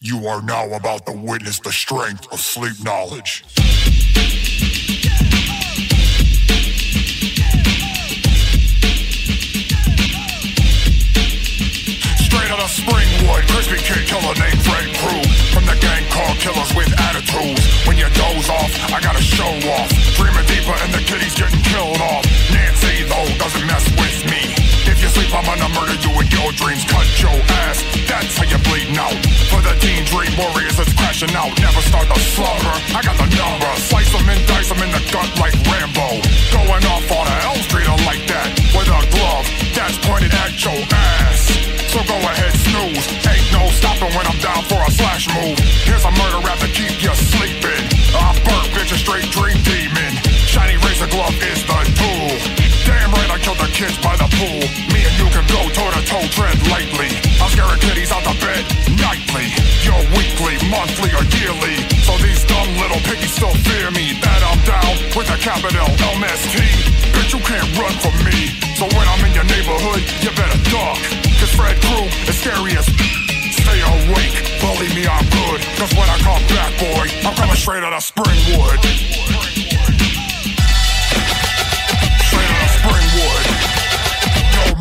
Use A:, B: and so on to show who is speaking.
A: You are now about to witness the strength of sleep knowledge. Straight out of Springwood, crispy kid killer named Fred Crew. From the gang called Killers with Attitudes. When you doze off, I gotta show off. Dreaming deeper and the kitty's getting killed off. Nancy, though, doesn't mess with me. If you sleep, I'm gonna murder you in your dreams. Cut your ass, that's how you're bleeding out. For the teen dream warriors that's crashing out. Never start the slumber, I got the number. Slice them and dice them in the gut like Rambo. Going off on a Elm Street like that. With a glove that's pointed at your ass. So go ahead, snooze. Ain't no stopping when I'm down for a slash move. Here's a murder rap to keep you sleeping. I burnt bitch a straight dream demon. Shiny razor glove is the tool. Damn right I killed the kids by the pool. Me and you can go toe to toe, tread lightly. I'm scaring kitties out the bed nightly. You're weekly, monthly or yearly. So these dumb little piggies still fear me. That I'm down with a capital MST. Bitch, you can't run from me. So when I'm in your neighborhood, you better duck. Cause Fred Crew is scary as stay awake, believe me I'm good. Cause when I come back, boy, I'm coming straight out of Springwood.